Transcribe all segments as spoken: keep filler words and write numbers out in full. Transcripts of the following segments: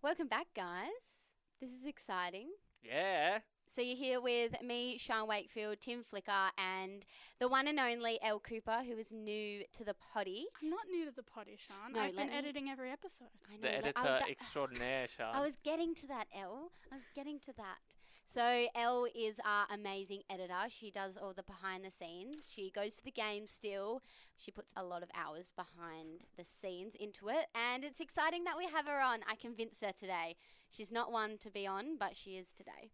Welcome back, guys. This is exciting. Yeah. So you're here with me, Sean Wakefield, Tim Flicker, and the one and only Elle Cooper, who is new to the potty. I'm not new to the potty, Sean. No, I've been let me- editing every episode. I know. The like, editor I was- extraordinaire, Sean. I was getting to that, Elle. I was getting to that. So Elle is our amazing editor. She does all the behind the scenes. She goes to the game still. She puts a lot of hours behind the scenes into it. And it's exciting that we have her on. I convinced her today. She's not one to be on, but she is today.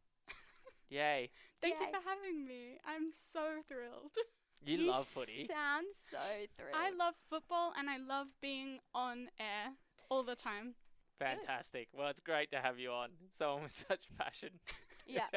Yay. Thank Yay. you for having me. I'm so thrilled. You, You love footy. sound so thrilled. I love football and I love being on air all the time. Fantastic. Well, it's great to have you on. Someone with such passion. Yeah.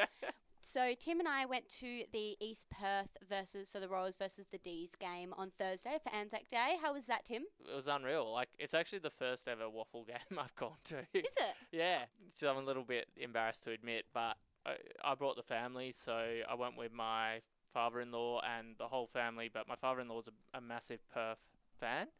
So Tim and I went to the East Perth versus, so the Royals versus the D's game on Thursday for Anzac Day. How was that, Tim? It was unreal. Like, it's actually the first ever waffle game I've gone to. Is it? Yeah. So I'm a little bit embarrassed to admit, but I, I brought the family, so I went with my father-in-law and the whole family, but my father-in-law's a, a massive Perth fan,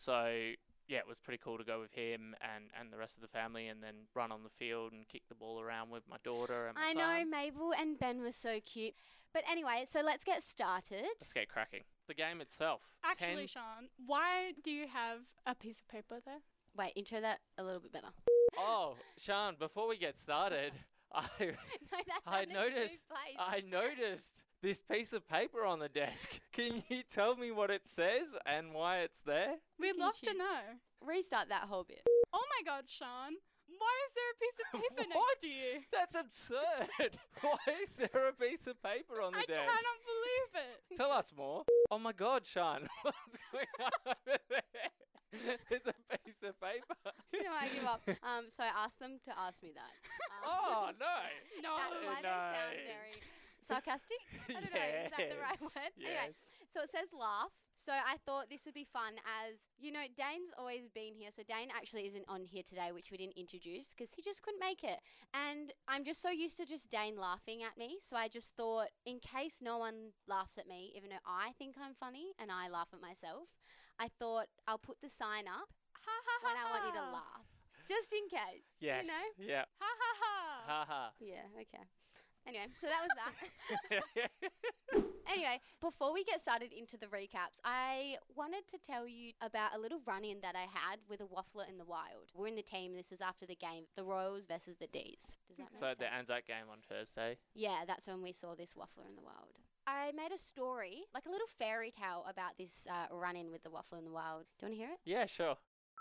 so yeah, it was pretty cool to go with him and, and the rest of the family and then run on the field and kick the ball around with my daughter and my I son. know, Mabel and Ben were so cute. But anyway, so let's get started. Let's get cracking. The game itself. Actually, ten Sean, why do you have a piece of paper there? Wait, intro that a little bit better. Oh, Sean, before we get started, I No, that's I not noticed I noticed this piece of paper on the desk. Can you tell me what it says and why it's there? We'd can love to choose- know. Restart that whole bit. Oh my god, Sean. Why is there a piece of paper next What? to you? That's absurd. Why is there a piece of paper on the I desk? cannot believe it. Tell us more. Oh my God, Sean. What's going on over there? There's a piece of paper. You know, I give up. Um, so I asked them to ask me that. Um, Oh, no. No. That's why No. they sound very sarcastic. I don't know, is that the right Yes, word? Anyway, yes. so it says laugh. So I thought this would be fun as, you know, Dane's always been here. So Dane actually isn't on here today, which we didn't introduce because he just couldn't make it. And I'm just so used to just Dane laughing at me. So I just thought, in case no one laughs at me, even though I think I'm funny and I laugh at myself, I thought I'll put the sign up Ha ha ha. when I want you to laugh. Just in case. Yes. You know? Yeah. Ha ha ha. Ha ha. Yeah, okay. Anyway, so that was that. Anyway, before we get started into the recaps, I wanted to tell you about a little run-in that I had with a waffler in the wild. We're in the team. This is after the game, the Royals versus the D's. Does that make So sense? the Anzac game on Thursday. Yeah, that's when we saw this waffler in the wild. I made a story, like a little fairy tale about this uh, run-in with the waffler in the wild. Do you want to hear it? Yeah, sure.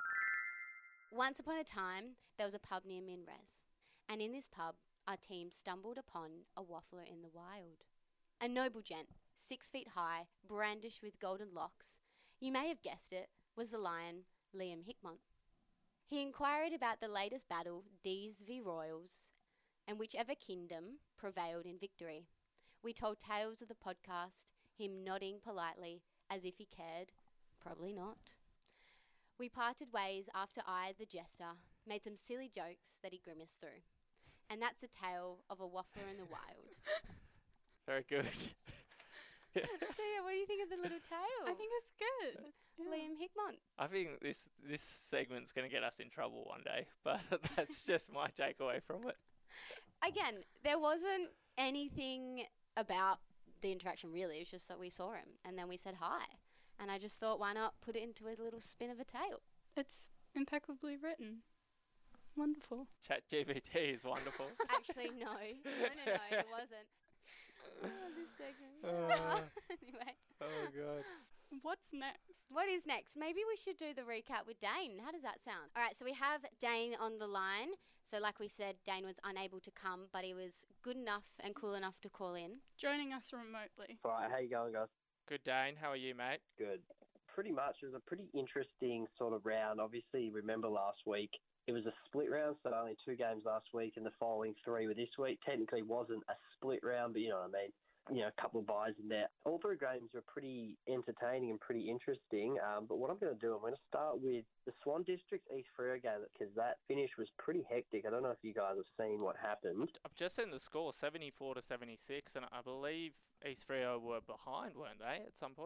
Once upon a time, there was a pub near Minres. And in this pub, our team stumbled upon a waffler in the wild. A noble gent, six feet high, brandished with golden locks, you may have guessed it, was the lion Liam Hickmont. He inquired about the latest battle, D's v Royals, and whichever kingdom prevailed in victory. We told tales of the podcast, him nodding politely as if he cared. Probably not. We parted ways after I, the jester, made some silly jokes that he grimaced through. And that's a tale of a waffler in the wild. Very good. So yeah, what do you think of the little tale? I think it's good. Yeah. Liam Hickmont. I think this this segment's going to get us in trouble one day, but that's just my takeaway from it. Again, there wasn't anything about the interaction really. It was just that we saw him and then we said hi. And I just thought, why not put it into a little spin of a tale? It's impeccably written. Wonderful. ChatGPT is wonderful. Actually, no. No, no, no, it wasn't. Oh, this segment. Anyway, Oh, God. What's next? what is next? Maybe we should do the recap with Dane. How does that sound? All right, so we have Dane on the line. So like we said, Dane was unable to come, but he was good enough and cool enough to call in. Joining us remotely. All right, how you going, guys? Good, Dane. How are you, mate? Good. Pretty much, it was a pretty interesting sort of round. Obviously, remember last week, it was a split round, so only two games last week and the following three were this week. Technically wasn't a split round, but you know what I mean. You know, a couple of buys in there. All three games were pretty entertaining and pretty interesting. Um, but what I'm going to do, I'm going to start with the Swan Districts East Freo game because that finish was pretty hectic. I don't know if you guys have seen what happened. I've just seen the score, seventy-four to seventy-six, and I believe East Freo were behind, weren't they, at some point?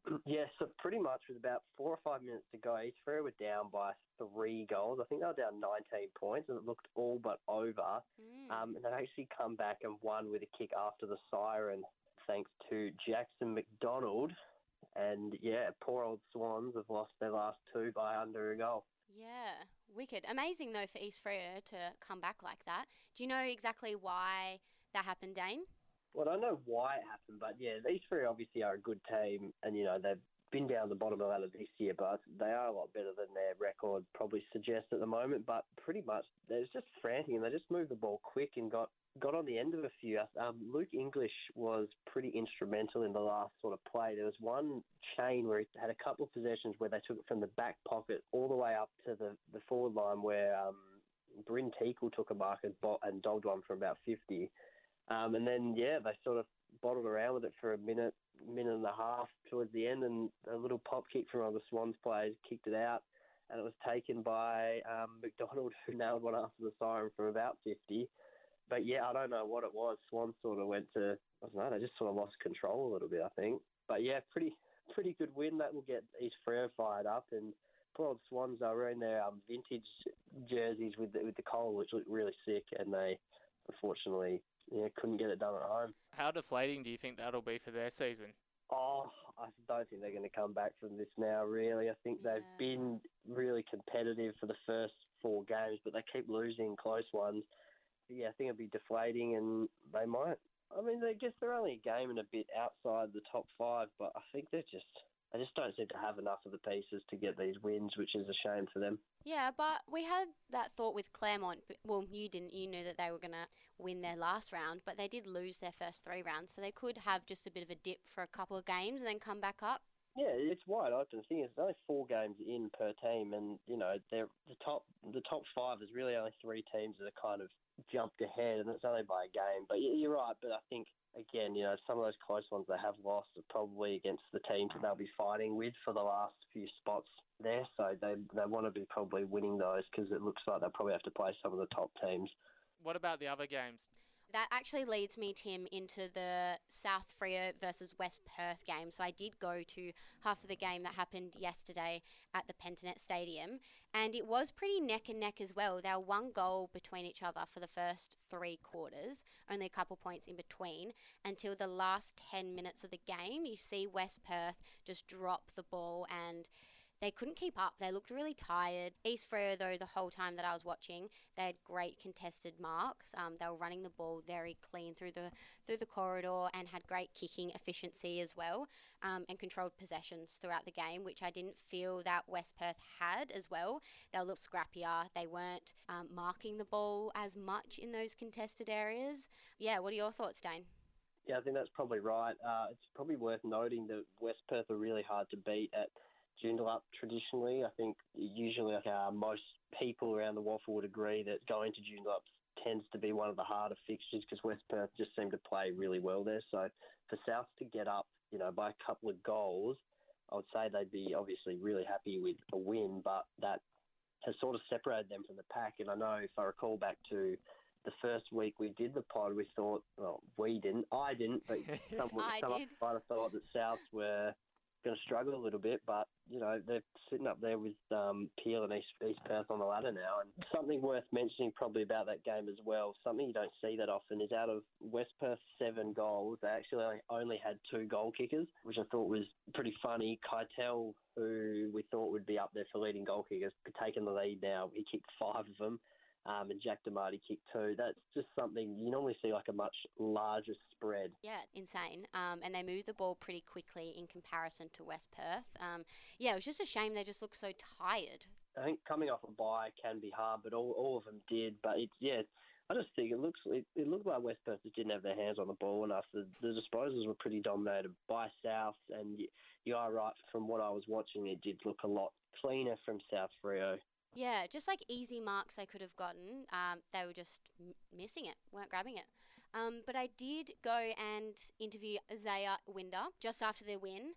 Yeah, so pretty much with about four or five minutes to go, East Freo were down by three goals. I think they were down nineteen points, and it looked all but over. Mm. Um, and they've actually come back and won with a kick after the siren, thanks to Jackson McDonald. And, yeah, poor old Swans have lost their last two by under a goal. Yeah, wicked. Amazing, though, for East Freo to come back like that. Do you know exactly why that happened, Dane? Well, I don't know why it happened, but, yeah, East Freo obviously are a good team, and, you know, they've been down the bottom of the ladder this year, but they are a lot better than their record probably suggests at the moment. But pretty much, they're just frantic, and they just moved the ball quick and got got on the end of a few. Um, Luke English was pretty instrumental in the last sort of play. There was one chain where he had a couple of possessions where they took it from the back pocket all the way up to the, the forward line where um, Bryn Teakle took a mark and, bo- and dogged one for about fifty. Um, and then, yeah, they sort of bottled around with it for a minute, minute and a half towards the end, and a little pop kick from one of the Swans players kicked it out, and it was taken by um, McDonald, who nailed one after the siren from about fifty. But, yeah, I don't know what it was. Swans sort of went to, I don't know, they just sort of lost control a little bit, I think. But, yeah, pretty pretty good win. That will get East Freo fired up. And poor old Swans, they were wearing their um, vintage jerseys with the, with the coal, which looked really sick, and they, unfortunately, yeah, couldn't get it done at home. How deflating do you think that'll be for their season? Oh, I don't think they're going to come back from this now, really. I think they've Yeah. been really competitive for the first four games, but they keep losing close ones. Yeah, I think it'll be deflating, and they might. I mean, I guess they're only a game and a bit outside the top five, but I think they're just, they just don't seem to have enough of the pieces to get these wins, which is a shame for them. Yeah, but we had that thought with Claremont. but- Well, you didn't. You knew that they were going to win their last round, but they did lose their first three rounds, so they could have just a bit of a dip for a couple of games and then come back up. Yeah, it's wide open. The thing is, there's only four games in per team, and you know, they're the top the top five. There's really only three teams that are kind of jumped ahead, and it's only by a game. But yeah, you're right. But I think again, you know, some of those close ones they have lost are probably against the teams that they'll be fighting with for the last few spots there. So they they want to be probably winning those because it looks like they'll probably have to play some of the top teams. What about the other games? That actually leads me, Tim, into the South Freo versus West Perth game. So I did go to half of the game that happened yesterday at the Pentanet Stadium, and it was pretty neck and neck as well. They were one goal between each other for the first three quarters, only a couple points in between, until the last ten minutes of the game. You see West Perth just drop the ball, and they couldn't keep up. They looked really tired. East Freo, though, the whole time that I was watching, they had great contested marks. Um, they were running the ball very clean through the through the corridor and had great kicking efficiency as well, um, and controlled possessions throughout the game, which I didn't feel that West Perth had as well. They looked scrappier. They weren't um, marking the ball as much in those contested areas. Yeah, what are your thoughts, Dane? Yeah, I think that's probably right. Uh, it's probably worth noting that West Perth are really hard to beat at Joondalup traditionally. I think usually like, uh, most people around the waffle would agree that going to Joondalup tends to be one of the harder fixtures because West Perth just seem to play really well there. So for South to get up, you know, by a couple of goals, I would say they'd be obviously really happy with a win, but that has sort of separated them from the pack. And I know if I recall back to the first week we did the pod, we thought, well, we didn't, I didn't, but some, I some did. might have thought that South were going to struggle a little bit, but you know they're sitting up there with um, Peel and East, East Perth on the ladder now. And something worth mentioning probably about that game as well, something you don't see that often, is out of West Perth's seven goals, they actually only, only had two goal kickers, which I thought was pretty funny. Keitel, who we thought would be up there for leading goal kickers, taking the lead now. He kicked five of them. Um, and Jack DeMarty kicked two. That's just something you normally see like a much larger spread. Yeah, insane. Um, and they move the ball pretty quickly in comparison to West Perth. Um, yeah, it was just a shame they just looked so tired. I think coming off a bye can be hard, but all, all of them did. But it's yeah, I just think it looks it, it looked like West Perth just didn't have their hands on the ball enough. The, the disposals were pretty dominated by South, and you, you are right. From what I was watching, it did look a lot cleaner from South Freo. Yeah, just like easy marks they could have gotten. Um, they were just m- missing it, weren't grabbing it. Um, but I did go and interview Isaiah Winder just after their win.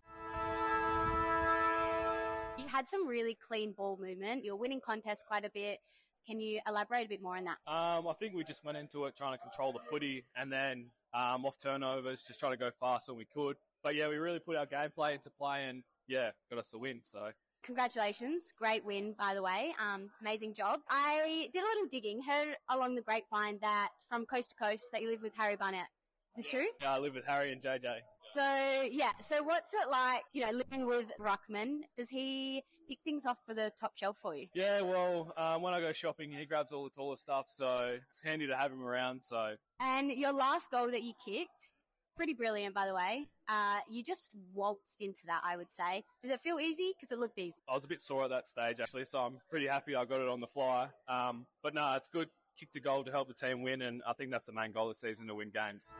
You had some really clean ball movement. You're winning contests quite a bit. Can you elaborate a bit more on that? Um, I think we just went into it trying to control the footy and then um, off turnovers, just try to go fast when we could. But yeah, we really put our gameplay into play and yeah, got us the win. So Congratulations. Great win, by the way. Um, amazing job. I did a little digging, heard along the grapevine that from coast to coast that you live with Harry Barnett. Is this true? yeah, I live with Harry and J J. So, yeah. So what's it like, you know, living with Ruckman? Does he pick things off for the top shelf for you? Yeah, well, um, when I go shopping, he grabs all the taller stuff, so it's handy to have him around. So And your last goal that you kicked, pretty brilliant, by the way. Uh, you just waltzed into that, I would say. Did it feel easy? Because it looked easy. I was a bit sore at that stage, actually, so I'm pretty happy I got it on the fly. Um, but no, it's good. Kicked a goal to help the team win, and I think that's the main goal this season, to win games.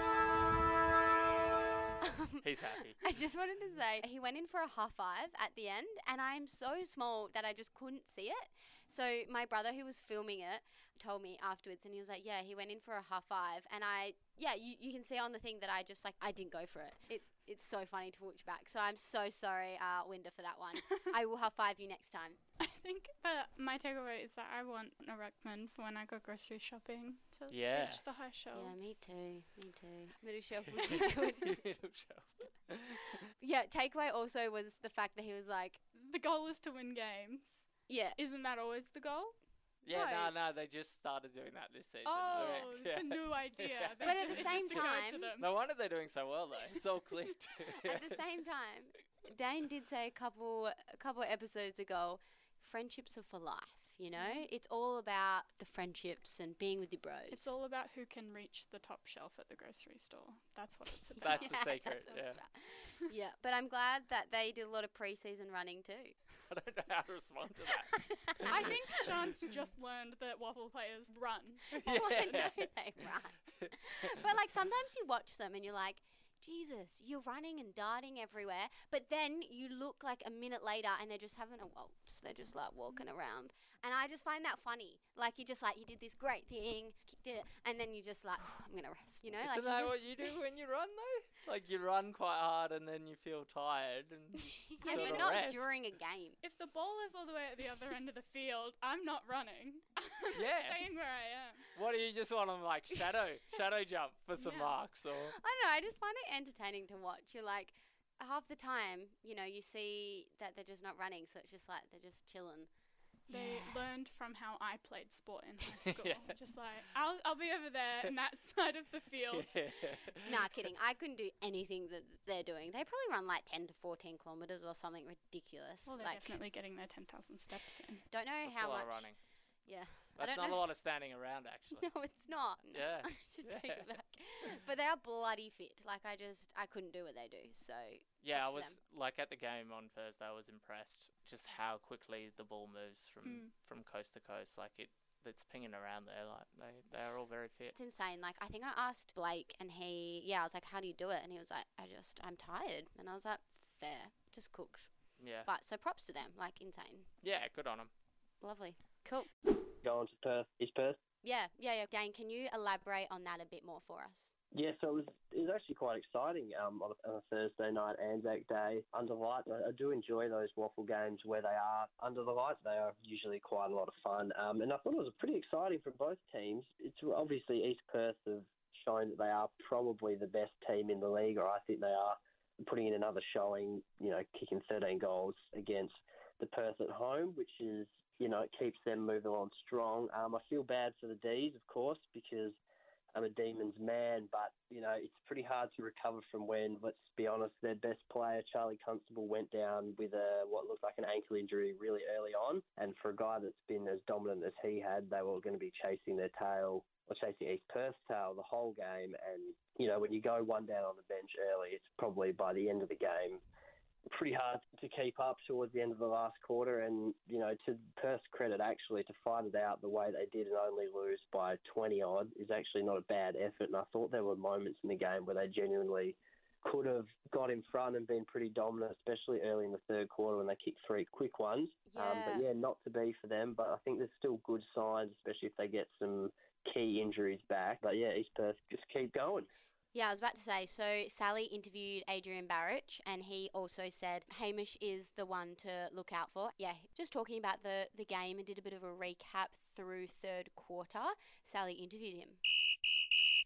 He's happy. I just wanted to say he went in for a high five at the end, and I'm so small that I just couldn't see it. So my brother, who was filming it, told me afterwards, and he was like, "Yeah, he went in for a high five," and I, yeah, you, you can see on the thing that I just like I didn't go for it. It it's so funny to watch back. So I'm so sorry, uh, Winder, for that one. I will high five you next time. I think that my takeaway is that I want a Ruckman for when I go grocery shopping to Yeah. reach the high shelves. Yeah, me too. Me too. Middle shelf would be good. Middle shelf. Yeah, takeaway also was the fact that he was like, The goal is to win games. yeah. Isn't that always the goal? Yeah, No. no, no, they just started doing that this season. Oh, Okay. it's a Yeah. new idea. They But at just- the it same just occurred to time- them. No wonder they're doing so well, though. It's all clicked. At the same time, Dane did say a couple a couple episodes ago, friendships are for life. You know, it's all about the friendships and being with your bros. It's all about who can reach the top shelf at the grocery store. That's what it's about. That's the secret, what yeah. it's about. Yeah, but I'm glad that they did a lot of pre-season running too. I don't know how to respond to that. I think Sean's just learned that waffle players run. Oh, I know Yeah. they run. But like sometimes you watch them and you're like, Jesus, you're running and darting everywhere. But then you look like a minute later and they're just having a waltz. They're just like walking around. And I just find that funny. Like you just like, you did this great thing, kicked it, and then you just like, I'm going to rest, you know? Isn't like that you what just- you do when you run, though? Like, you run quite hard and then you feel tired and Yeah, sort but of not rest. during a game. If the ball is all the way at the other end of the field, I'm not running. I'm Yeah. staying where I am. What do you just want to, like, shadow, shadow jump for some Yeah. marks? Or I don't know, I just find it entertaining to watch. You're like, half the time, you know, you see that they're just not running, so it's just like they're just chilling. They Yeah. learned from how I played sport in high school. Yeah. Just like, I'll, I'll be over there in that side of the field. Nah, kidding. I couldn't do anything that they're doing. They probably run like ten to fourteen kilometres or something ridiculous. Well, they're like, definitely getting their ten thousand steps in. don't know That's how a lot much. of running. Yeah. I That's don't not know. a lot of standing around, actually. No, it's not. Yeah. I should take it Yeah. back. But they are bloody fit. Like, I just, I couldn't do what they do. So, Yeah, I props to was like at the game on Thursday. I was impressed just how quickly the ball moves from Mm. from coast to coast. Like it, it's pinging around there. Like they they are all very fit. it's insane. Like, I think I asked Blake, and he, yeah, I was like, how do you do it? And he was like, I just, I'm tired. And I was like, fair. Just cooked. Yeah, But, so props to them. Like, insane. yeah, good on them. Lovely. Cool. Going to Perth. Is Perth? Yeah, yeah, yeah. Dane, can you elaborate on that a bit more for us? Yeah, so it was, it was actually quite exciting um, on, a, on a Thursday night, Anzac Day, under lights. I, I do enjoy those waffle games where they are under the lights. They are usually quite a lot of fun. Um, and I thought it was pretty exciting for both teams. It's obviously East Perth have shown that they are probably the best team in the league, or I think they are putting in another showing, you know, kicking thirteen goals against the Perth at home, which is, you know, it keeps them moving on strong. Um, I feel bad for the D's, of course, because I'm a Demons man, but, you know, it's pretty hard to recover from when, let's be honest, their best player, Charlie Constable, went down with a what looked like an ankle injury really early on. And for a guy that's been as dominant as he had, they were going to be chasing their tail, or chasing East Perth's tail the whole game. And, you know, when you go one down on the bench early, it's probably by the end of the game pretty hard to keep up towards the end of the last quarter. And, you know, to Perth's credit, actually, to fight it out the way they did and only lose by twenty odd is actually not a bad effort. And I thought there were moments in the game where they genuinely could have got in front and been pretty dominant, especially early in the third quarter when they kicked three quick ones. Um, but yeah, not to be for them. But I think there's still good signs, especially if they get some key injuries back. But yeah, East Perth just keep going. Yeah, I was about to say, so Sally interviewed Adrian Barrich, and he also said Hamish is the one to look out for. Yeah, just talking about the, the game and did a bit of a recap through third quarter. Sally interviewed him.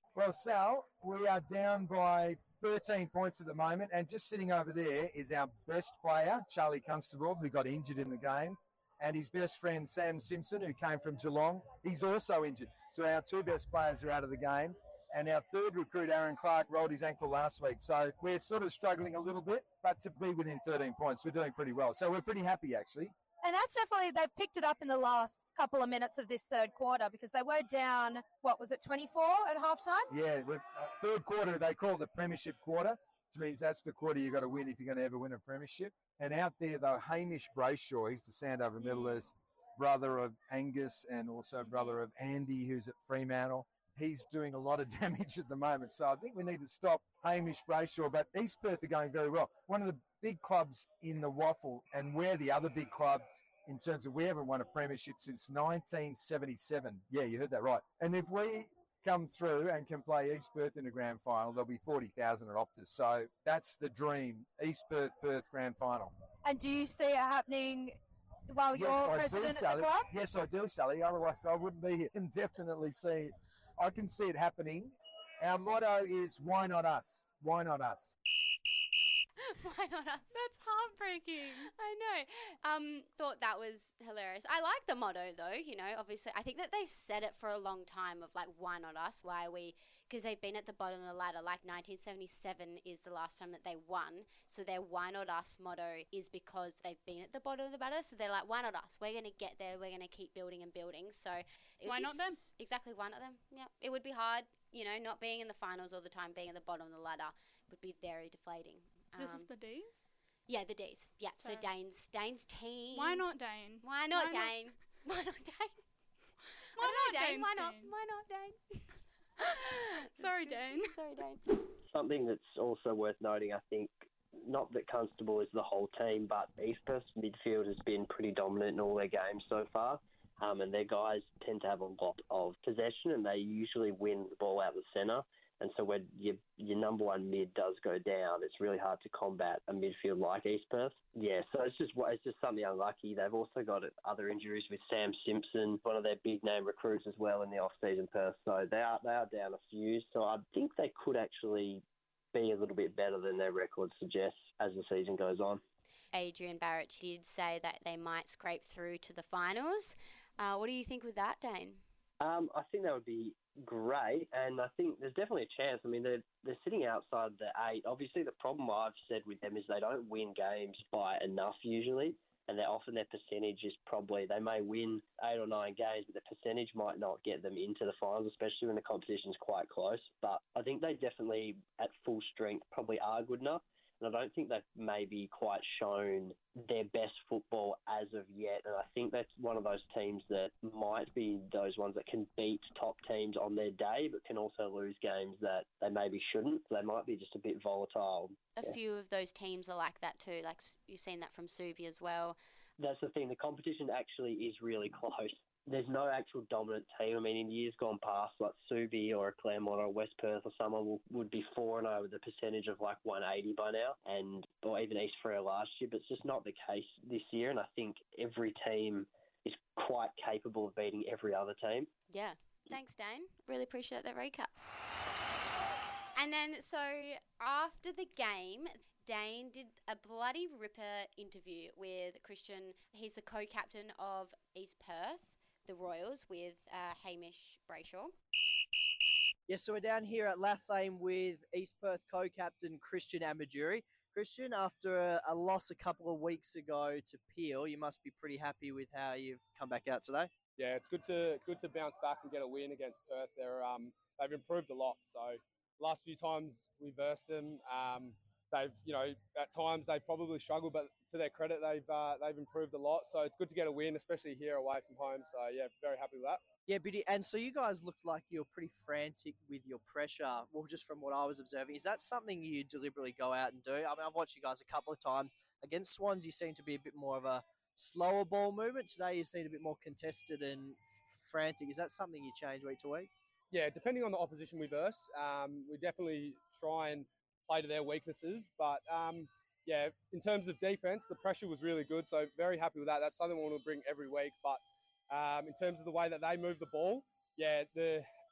Well, Sal, we are down by thirteen points at the moment, and just sitting over there is our best player, Charlie Constable, who got injured in the game, and his best friend, Sam Simpson, who came from Geelong. He's also injured. So our two best players are out of the game, and our third recruit, Aaron Clark, rolled his ankle last week. So we're sort of struggling a little bit, but to be within thirteen points, we're doing pretty well. So we're pretty happy, actually. And that's definitely, they've picked it up in the last couple of minutes of this third quarter because they were down, what was it, twenty-four at halftime? Yeah, with, uh, third quarter, they call it the premiership quarter, which means that's the quarter you've got to win if you're going to ever win a premiership. And out there, though, Hamish Brayshaw, he's the Sandover medalist, brother of Angus and also brother of Andy, who's at Fremantle. He's doing a lot of damage at the moment. So I think we need to stop Hamish Brayshaw. But East Perth are going very well. One of the big clubs in the waffle, and we're the other big club in terms of we haven't won a premiership since nineteen seventy-seven. Yeah, you heard that right. And if we come through and can play East Perth in the grand final, there'll be forty thousand at Optus. So that's the dream, East Perth, Perth grand final. And do you see it happening while Yes, you're I do, president at Sally. the club? Yes, I do, Sally. Otherwise, I wouldn't be here. I can definitely see it. I can see it happening. Our motto is, why not us? Why not us? Why not us? That's heartbreaking. I know. Um, thought that was hilarious. I like the motto though. You know, obviously, I think that they said it for a long time of like, why not us? Why are we? Because they've been at the bottom of the ladder. Like nineteen seventy-seven is the last time that they won. So their "Why not us" motto is because they've been at the bottom of the ladder. So they're like, why not us? We're gonna get there. We're gonna keep building and building. So it would Why be not them? s- Exactly. Why not them? Yeah. It would be hard. You know, not being in the finals all the time, being at the bottom of the ladder would be very deflating. This is Um, the D's? Yeah, the D's. Yeah, so, So- Dane's Dane's team. Why not Dane? Why not Why not- Dane? Why not Dane? Why I don't know, not Dane? Why Dane's not? team? Why not Dane? Sorry, That's Dane. good. Sorry, Dane. Something that's also worth noting, I think, not that Constable is the whole team, but East Perth's midfield has been pretty dominant in all their games so far. Um, and their guys tend to have a lot of possession, and they usually win the ball out the centre. And so when your your number one mid does go down, it's really hard to combat a midfield like East Perth. Yeah, so it's just it's just something unlucky. They've also got other injuries with Sam Simpson, one of their big name recruits as well in the off season. Perth, so they are they are down a few. So I think they could actually be a little bit better than their record suggests as the season goes on. Adrian Barrett did say that they might scrape through to the finals. Uh, what do you think with that, Dane? Um, I think that would be great, and I think there's definitely a chance. I mean, they're, they're sitting outside the eight. Obviously, the problem I've said with them is they don't win games by enough usually, and they're often their percentage is probably, they may win eight or nine games, but the percentage might not get them into the finals, especially when the competition's quite close. But I think they definitely, at full strength, probably are good enough. And I don't think they've maybe quite shown their best football as of yet. And I think that's one of those teams that might be those ones that can beat top teams on their day, but can also lose games that they maybe shouldn't. They might be just a bit volatile. A Yeah. few of those teams are like that too. Like s- you've seen that from Subi as well. That's the thing. The competition actually is really close. There's no actual dominant team. I mean, in years gone past, like Subi or a Claremont or a West Perth or someone will, would be four and oh with a percentage of like one eighty by now, and or even East Freo last year. But it's just not the case this year. And I think every team is quite capable of beating every other team. Yeah. Thanks, Dane. Really appreciate that recap. And then, so after the game, Dane did a bloody ripper interview with Christian. He's the co-captain of East Perth, the Royals, with uh, Hamish Brayshaw. Yes, so we're down here at Lathame with East Perth co-captain Christian Amaduri. Christian, after a, a loss a couple of weeks ago to Peel, you must be pretty happy with how you've come back out today. Yeah, it's good to good to bounce back and get a win against Perth. They're um they've improved a lot. So last few times we versed them, um, they've you know at times they've probably struggled, but to their credit, they've uh, they've improved a lot. So it's good to get a win, especially here away from home. So yeah, very happy with that. Yeah, Biddy. And so you guys looked like you're pretty frantic with your pressure. Well, just from what I was observing, is that something you deliberately go out and do? I mean, I've watched you guys a couple of times. Against Swans, you seem to be a bit more of a slower ball movement. Today, you seem a bit more contested and f- frantic. Is that something you change week to week? Yeah, depending on the opposition we verse, um, we definitely try and play to their weaknesses. But um, yeah, in terms of defense, the pressure was really good. So very happy with that. That's something we want to bring every week. But um, in terms of the way that they move the ball, yeah, the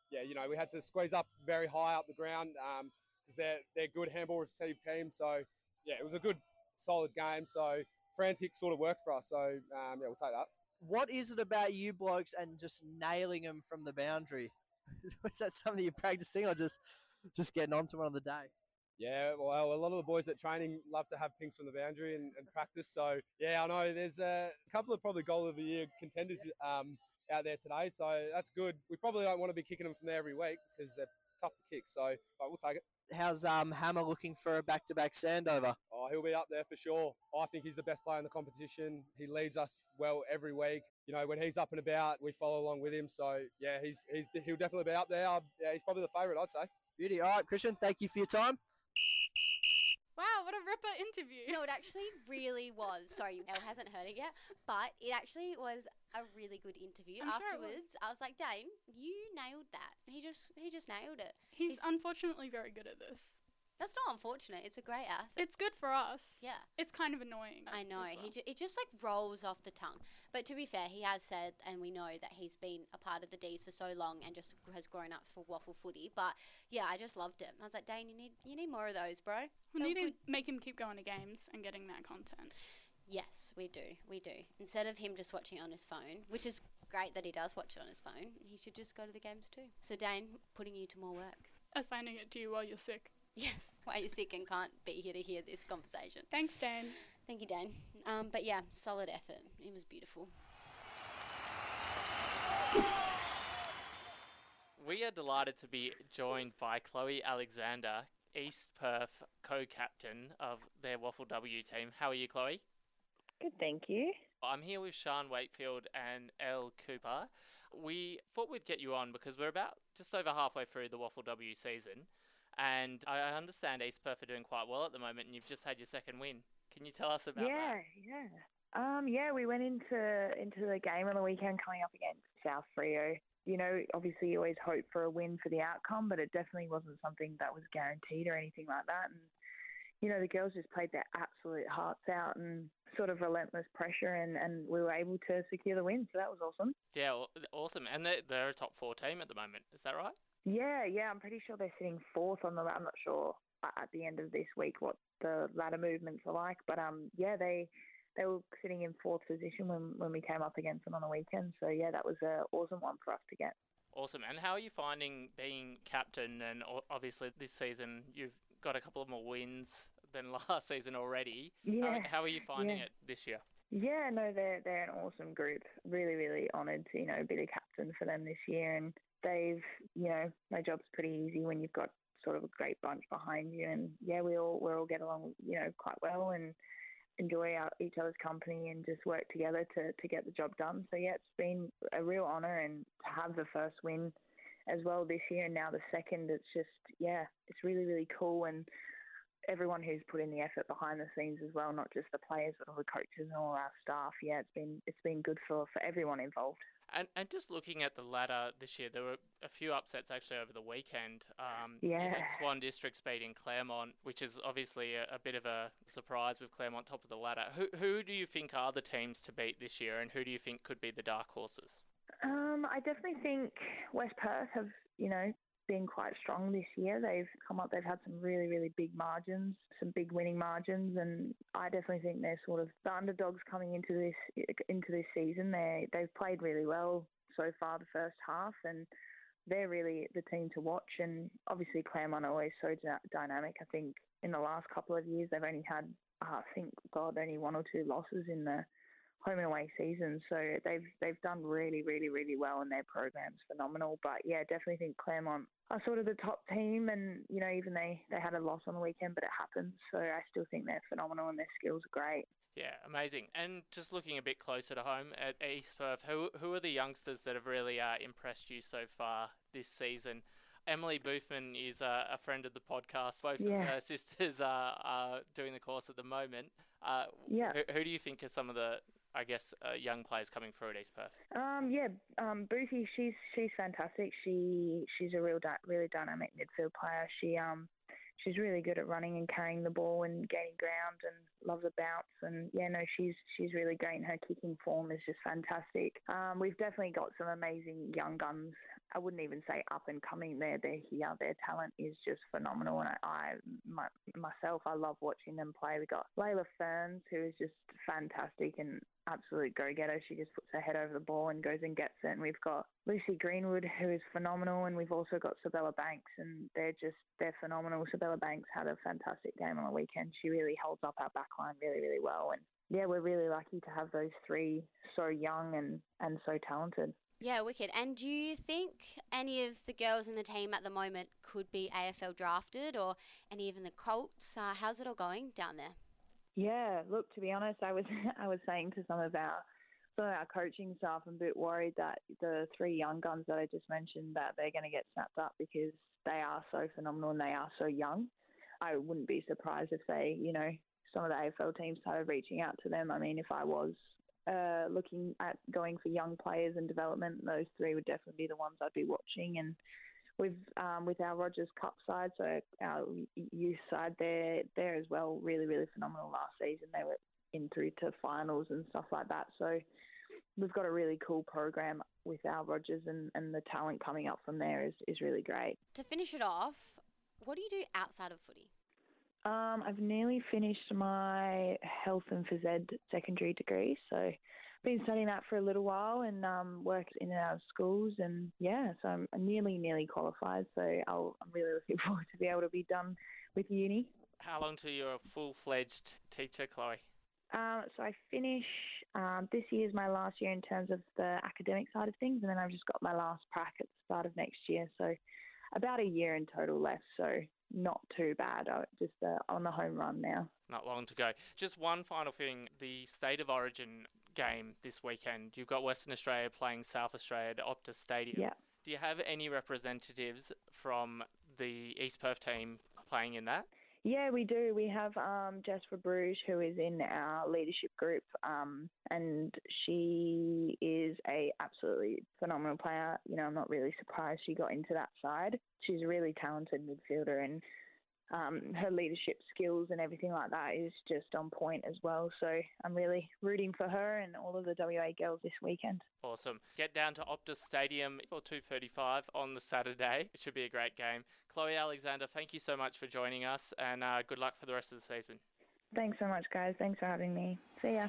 yeah, you know, we had to squeeze up very high up the ground because they're they're good handball receive team. So yeah, it was a good solid game. So frantic sort of worked for us. So um, yeah, we'll take that. What is it about you blokes and just nailing them from the boundary? Is that something you're practicing or just just getting onto one on the day? Yeah, well, a lot of the boys at training love to have pinks from the boundary and, and practice. So, yeah, I know there's a couple of probably goal of the year contenders um, out there today. So that's good. We probably don't want to be kicking them from there every week because they're tough to kick. So, but we'll take it. How's um, Hammer looking for a back-to-back Sandover? Oh, he'll be up there for sure. I think he's the best player in the competition. He leads us well every week. You know, when he's up and about, we follow along with him. So, yeah, he's he's he'll definitely be up there. Yeah, he's probably the favourite, I'd say. Beauty. All right, Christian, thank you for your time. Wow, what a ripper interview. No, it actually really was. Sorry, Elle hasn't heard it yet, but it actually was a really good interview. I'm sure it Afterwards, I was like, Dane, you nailed that. He just he just nailed it. He's, He's- unfortunately very good at this. That's not unfortunate. It's a great asset. It's good for us. Yeah. It's kind of annoying. I know. as well. He ju- it just like rolls off the tongue. But to be fair, he has said, and we know that he's been a part of the D's for so long and just has grown up for waffle footy. But yeah, I just loved him. I was like, Dane, you need you need more of those, bro. We Go need to good. make him keep going to games and getting that content. Yes, we do. We do. Instead of him just watching it on his phone, which is great that he does watch it on his phone, he should just go to the games too. So Dane, putting you to more work. Assigning it to you while you're sick. Yes, why you're sick and can't be here to hear this conversation. Thanks, Dan. Thank you, Dane. Um, but yeah, solid effort. It was beautiful. We are delighted to be joined by Chloe Alexander, East Perth co-captain of their Waffle W team. How are you, Chloe? Good, thank you. I'm here with Sean Wakefield and Elle Cooper. We thought we'd get you on because we're about just over halfway through the Waffle W season. And I understand East Perth are doing quite well at the moment, and you've just had your second win. Can you tell us about yeah, that? Yeah, Um, yeah, we went into into the game on the weekend coming up against South Freo. You know, obviously you always hope for a win for the outcome, but it definitely wasn't something that was guaranteed or anything like that. And, you know, the girls just played their absolute hearts out and sort of relentless pressure, and, and we were able to secure the win, so that was awesome. Yeah, aw- awesome. And they're, they're a top four team at the moment, is that right? Yeah, yeah, I'm pretty sure they're sitting fourth on the. I'm not sure at the end of this week what the ladder movements are like, but um, yeah, they they were sitting in fourth position when when we came up against them on the weekend. So yeah, that was an awesome one for us to get. Awesome. And how are you finding being captain? And o- obviously this season you've got a couple of more wins than last season already. Yeah, How, how are you finding yeah. it this year? Yeah, no, they're they're an awesome group. Really, really honoured to you know be the captain for them this year, and they've you know my job's pretty easy when you've got sort of a great bunch behind you, and yeah, we all we all get along you know quite well and enjoy our, each other's company and just work together to to get the job done. So yeah, it's been a real honour, and to have the first win as well this year and now the second, it's just yeah, it's really really cool, and everyone who's put in the effort behind the scenes as well, not just the players but all the coaches and all our staff. Yeah, it's been it's been good for, for everyone involved. And and just looking at the ladder this year, there were a few upsets actually over the weekend. Um, you Yeah. had Swan Districts beating Claremont, which is obviously a, a bit of a surprise with Claremont top of the ladder. Who who do you think are the teams to beat this year, and who do you think could be the dark horses? Um, I definitely think West Perth have, you know, been quite strong this year. They've come up, they've had some really, really big margins, some big winning margins, and I definitely think they're sort of the underdogs coming into this into this season. They they've played really well so far the first half, and they're really the team to watch. And obviously Claremont are always so dy- dynamic. I think in the last couple of years they've only had, uh, I think, God, only one or two losses in the home and away season, so they've they've done really, really, really well, and their program's phenomenal. But yeah, definitely think Claremont are sort of the top team, and you know even they, they had a loss on the weekend, but it happens. So I still think they're phenomenal and their skills are great. Yeah, amazing. And just looking a bit closer to home at East Perth, who who are the youngsters that have really uh, impressed you so far this season? Emily Boothman is uh, a friend of the podcast. Both Yeah. of her sisters are, are doing the course at the moment. Uh, Yeah. Who, who do you think are some of the, I guess, uh, young players coming through at East Perth? Um, yeah, um, Boothie, she's she's fantastic. She she's a real di- really dynamic midfield player. She um she's really good at running and carrying the ball and gaining ground, and loves a bounce. And yeah, no, she's she's really great. And her kicking form is just fantastic. Um, we've definitely got some amazing young guns I wouldn't even say up and coming. They're, they're here. Their talent is just phenomenal. And I, I my, myself, I love watching them play. We got Layla Ferns, who is just fantastic and absolute go-getter. She just puts her head over the ball and goes and gets it. And we've got Lucy Greenwood, who is phenomenal. And we've also got Sabella Banks, and they're just, they're phenomenal. Sabella Banks had a fantastic game on the weekend. She really holds up our backline really, really well. And yeah, we're really lucky to have those three so young and, and so talented. Yeah, wicked. And do you think any of the girls in the team at the moment could be A F L drafted, or any even the Colts? Uh, how's it all going down there? Yeah, look, to be honest, I was I was saying to some of our some of our coaching staff, I'm a bit worried that the three young guns that I just mentioned, that they're going to get snapped up because they are so phenomenal and they are so young. I wouldn't be surprised if they, you know, some of the A F L teams started reaching out to them. I mean, if I was uh, looking at going for young players and development, those three would definitely be the ones I'd be watching. And with um, with our Rogers Cup side, so our youth side, there there as well, really, really phenomenal last season. They were in through to finals and stuff like that. So we've got a really cool program with our Rogers, and, and the talent coming up from there is, is really great. To finish it off, what do you do outside of footy? Um, I've nearly finished my health and phys ed secondary degree, so I've been studying that for a little while and um, worked in and out of schools, and yeah, so I'm nearly, nearly qualified, so I'll, I'm really looking forward to be able to be done with uni. How long till you're a full-fledged teacher, Chloe? Um, so I finish, um, this year's my last year in terms of the academic side of things, and then I've just got my last prac at the start of next year, so about a year in total left, so not too bad. I'm just uh, on the home run now. Not long to go. Just one final thing, the State of Origin game this weekend. You've got Western Australia playing South Australia at Optus Stadium. Yeah. Do you have any representatives from the East Perth team playing in that? Yeah, we do. We have um, Jess Bruges, who is in our leadership group, um, and she is a absolutely phenomenal player. You know, I'm not really surprised she got into that side. She's a really talented midfielder, and um, her leadership skills and everything like that is just on point as well. So I'm really rooting for her and all of the W A girls this weekend. Awesome. Get down to Optus Stadium for two thirty-five on the Saturday. It should be a great game. Chloe Alexander, thank you so much for joining us, and uh, good luck for the rest of the season. Thanks so much, guys. Thanks for having me. See ya.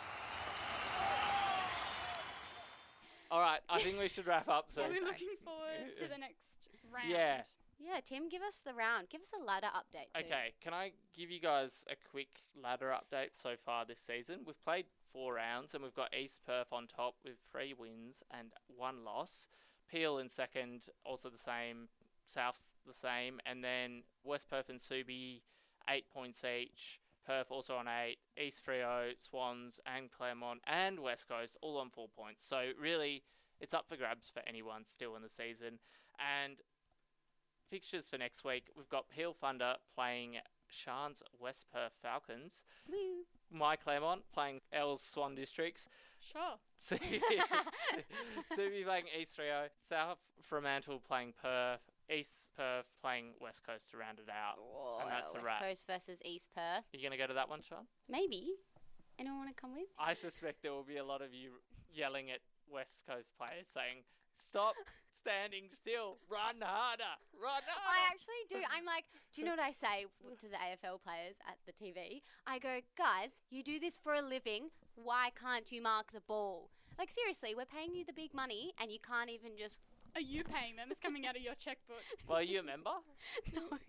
All right, I think we should wrap up. So Are we looking forward to the next round? Yeah. Yeah, Tim, give us the round. Give us a ladder update too. Okay, can I give you guys a quick ladder update so far this season? We've played four rounds and we've got East Perth on top with three wins and one loss. Peel in second, also the same. South's the same. And then West Perth and Subi, eight points each. Perth also on eight. East Freo, Swans and Claremont and West Coast all on four points. So really, it's up for grabs for anyone still in the season. And fixtures for next week, we've got Peel Thunder playing Shan's West Perth Falcons. Woo. My Claremont playing L's Swan Districts. Sure. Subi playing East Freo. South Fremantle playing Perth. East Perth playing West Coast to round it out. Whoa, and that's West a wrap. Coast versus East Perth. Are you going to go to that one, Sean? Maybe. Anyone want to come with? I suspect there will be a lot of you yelling at West Coast players saying, stop standing still, run harder, run harder. I actually do. I'm like, do you know what I say to the A F L players at the T V? I go, guys, you do this for a living. Why can't you mark the ball? Like, seriously, we're paying you the big money and you can't even just... Are you paying them? It's coming out of your checkbook. Well, are you a member? No. No,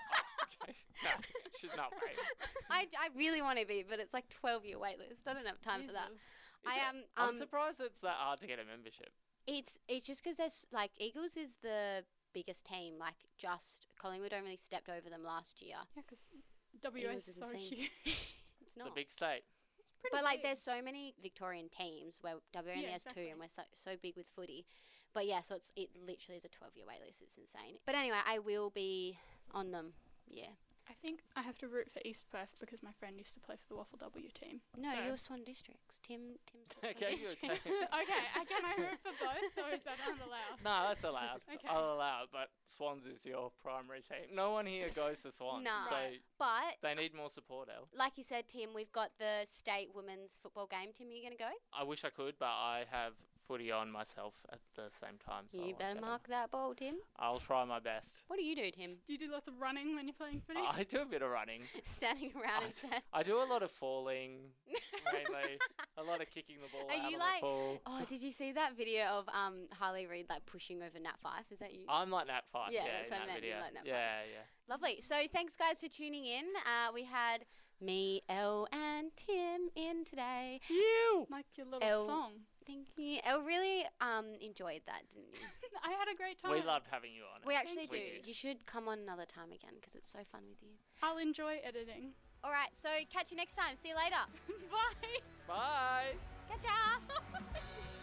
she's not paid. I, I really want to be, but it's like twelve-year wait list. I don't have time for that. Is I it- am. I'm Um, surprised it's that hard to get a membership. It's it's just because there's like Eagles is the biggest team. Like just Collingwood only stepped over them last year. Yeah, because W A is Eagles is so the same. huge. It's The not. big state. But like there's so many Victorian teams where W only Yeah, has exactly. two, and we're so so big with footy. But yeah, so it's it literally is a twelve-year wait list. It's insane. But anyway, I will be on them. Yeah. I think I have to root for East Perth because my friend used to play for the Waffle W team. No, so. you're Swan Districts. Tim Tim's Swan Okay, you're Districts. okay, uh, can I root for both, or is that not allowed? No, that's allowed. Okay. I'll allow it, but Swans is your primary team. No one here goes to Swans, No. so Right. But they need more support, El. like you said, Tim, we've got the state women's football game. Tim, are you going to go? I wish I could, but I have footy on myself at the same time. So I You won't better get 'em. mark that ball, Tim. I'll try my best. What do you do, Tim? Do you do lots of running when you're playing footy? I do a bit of running. Standing around I instead. I do a lot of falling, mainly. A lot of kicking the ball Are out you of like? the pool. Oh, did you see that video of um Harley Reid like pushing over Nat Fife? Is that you? I'm like Nat Fife, Yeah, yeah, that's in what I that meant, you video. like Nat yeah, Fifes. yeah. Lovely. So thanks guys for tuning in. Uh, we had me, Elle, and Tim in today. You. Like your little Elle, song. Thank you. Elle really um enjoyed that, didn't you? I had a great time. We loved having you on. We Elle. actually do. We did. You should come on another time again because it's so fun with you. I'll enjoy editing. All right. So catch you next time. See you later. Bye. Bye. Catch ya.